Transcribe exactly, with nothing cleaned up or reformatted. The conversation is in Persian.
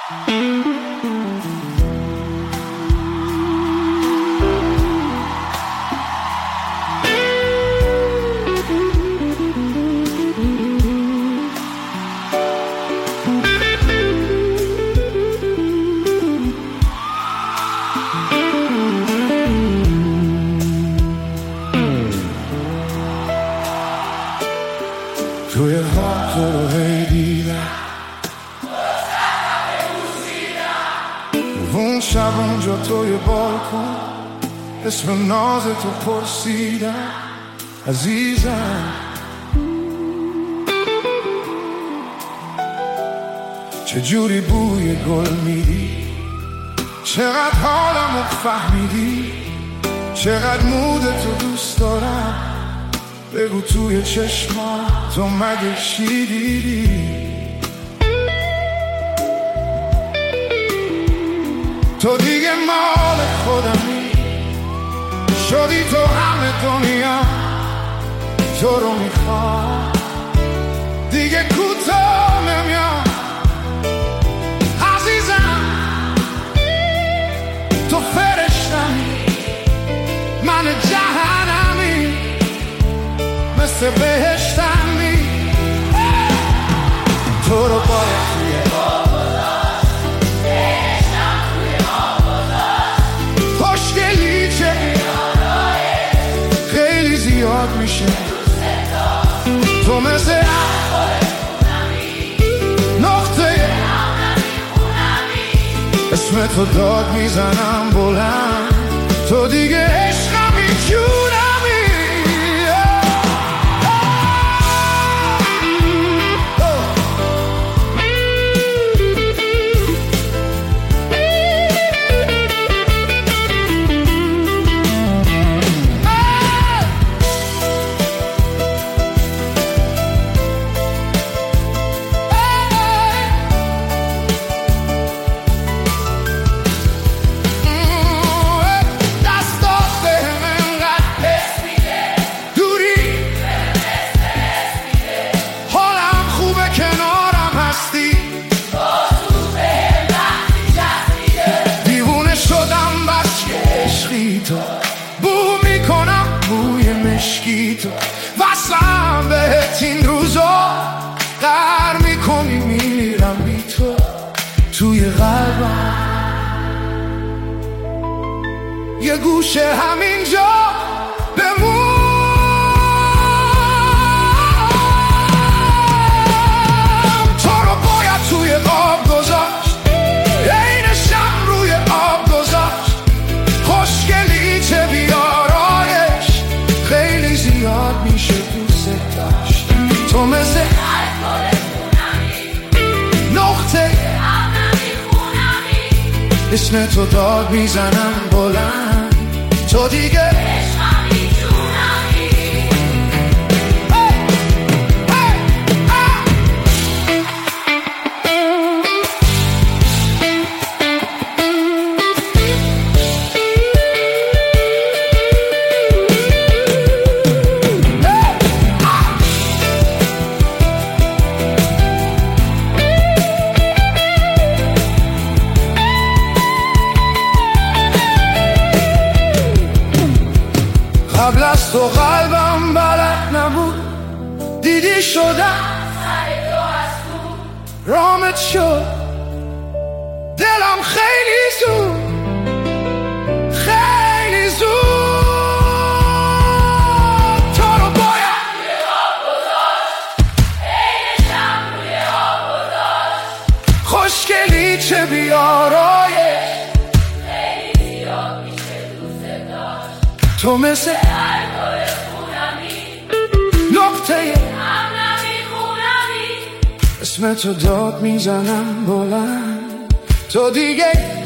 توی خواب تو رو هی دیدم، اون شب اونجا توی بالکن اسم ناز تو پرسیدم عزیزم. چجوری بوی گل میدی، چقدر حالمو فهمیدی، چقدر مود تو دوست دارم. بگو توی چشما تو مگه چی دیدی؟ تو دیگه مال خودمی شدی، تو همه دنیا تو رو میخوام، دیگه کوتاه نمیام عزیزم. تو فرشتمی من جهنمی، مثل بهشتمی. تو رو باید توی آب گذاشت، بهشتم توی آب گذاشت. خوشگلی چه خیلی زیاد میشه، تو مثل نقطه اسم تو داد میزنم بلند، تو دیگه عشقمی جونمی. تو بو میکنم بوی مشکی، تو وصلم بهت این روزا، قهر میکنی میرم بی تو توی قلبم. یه گوشه همینجا بمون، تو رو باید توی آب گذاشت، عین شب روی آب گذاشت. خوشگلی چه بیارایش خیلی زیاد میشه دوست داشت، تو مثل نقطه اسم تو داد میزنم بلند، تو دیگه عشقمی جونمی. قبل از تو قلبم بلد نبود، دیدی شدم سر تو از تو رامت شد دلم خیلی زود، خیلی زود. تو رو باید روی آب گذاشت، عین شب روی آب گذاشت. خوشگلی چه بیارایش خیلی زیاد میشه دوست داشت، تو مثل نقطه اسم تو داد میزنم بلند، تو دیگه